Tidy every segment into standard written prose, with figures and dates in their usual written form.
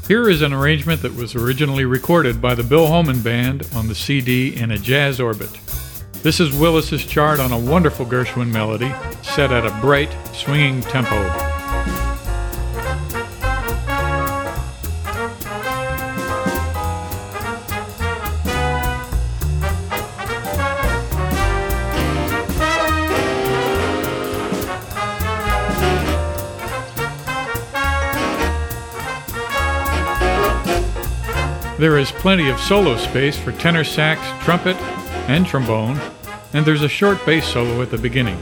Here is an arrangement that was originally recorded by the Bill Holman Band on the CD In a Jazz Orbit. This is Willis's chart on a wonderful Gershwin melody set at a bright, swinging tempo. There is plenty of solo space for tenor sax, trumpet, and trombone, and there's a short bass solo at the beginning.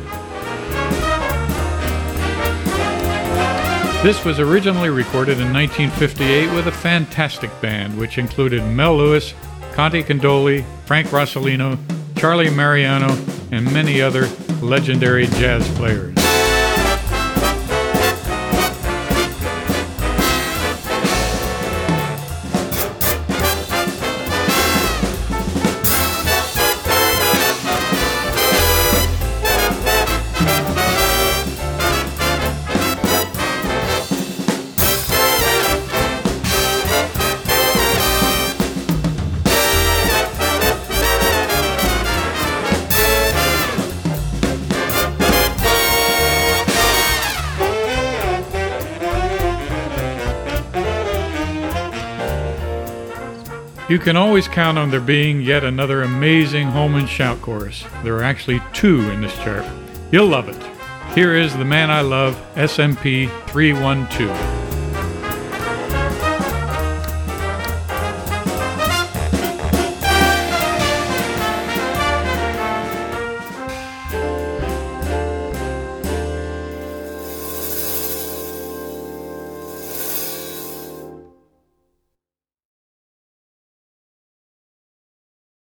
This was originally recorded in 1958 with a fantastic band which included Mel Lewis, Conte Candoli, Frank Rossellino, Charlie Mariano, and many other legendary jazz players. You can always count on there being yet another amazing Holman shout chorus. There are actually two in this chart. You'll love it. Here is The Man I Love, SMP 312.